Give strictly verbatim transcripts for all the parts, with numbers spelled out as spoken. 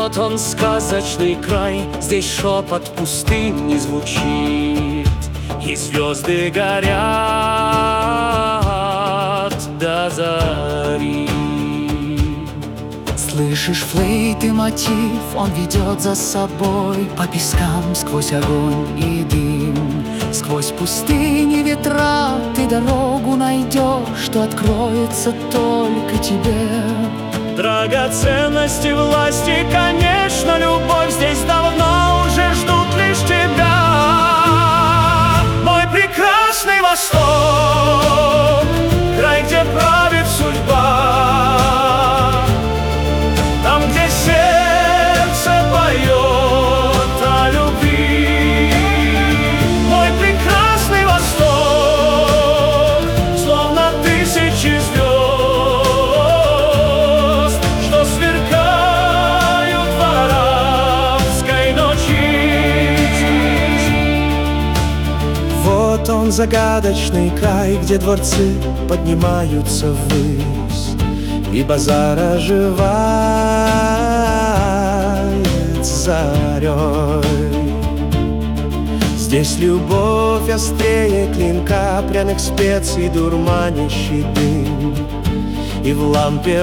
Вот он, сказочный край, здесь шепот пустынь не звучит, и звезды горят до зари. Слышишь флейты мотив, он ведет за собой по пескам сквозь огонь и дым. Сквозь пустыни ветра ты дорогу найдешь, что откроется только тебе. Драгоценности, власти, конечно, любовь здесь давно уже ждут лишь тебя. Мой прекрасный Восток, край, где правит судьба, там, где сердце поет о любви. Мой прекрасный Восток, словно тысячи звезд, он загадочный край, где дворцы поднимаются ввысь, и базар оживает зарей. Здесь любовь острее клинка, пряных специй дурманящий дым, и в лампе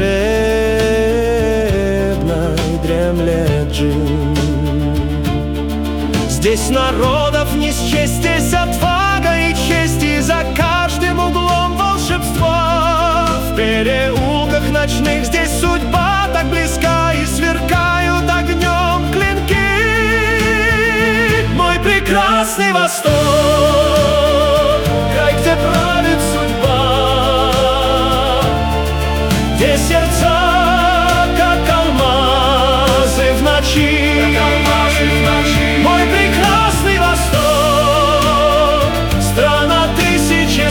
волшебной дремлет джин. Здесь народов не счесть, здесь отвага и честь, и за каждым углом волшебство. В переулках ночных здесь судьба так близка, и сверкают огнем клинки. Мой прекрасный Восток, край, где правит судьба, где сердца, как алмазы в ночи. Мой прекрасный Восток, страна тысячи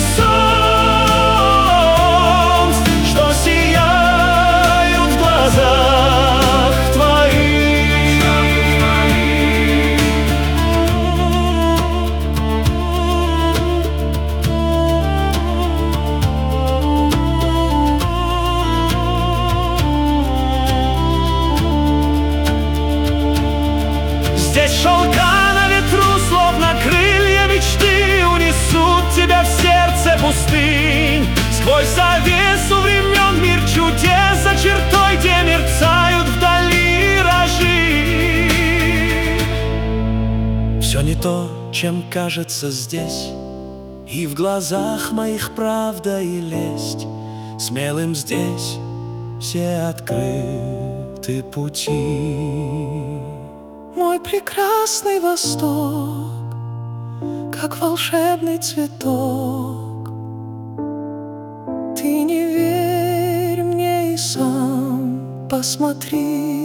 солнц, что сияют в глазах твоих. Здесь шелка на ветру, словно крылья мечты, унесут тебя в сердце пустынь. Сквозь завесу времен мир чудес, за чертой, где мерцают вдали рожи. Все не то, чем кажется здесь, и в глазах моих правда и лесть. Смелым здесь все открыты пути. Мой прекрасный Восток, как волшебный цветок. Ты не верь мне и сам посмотри.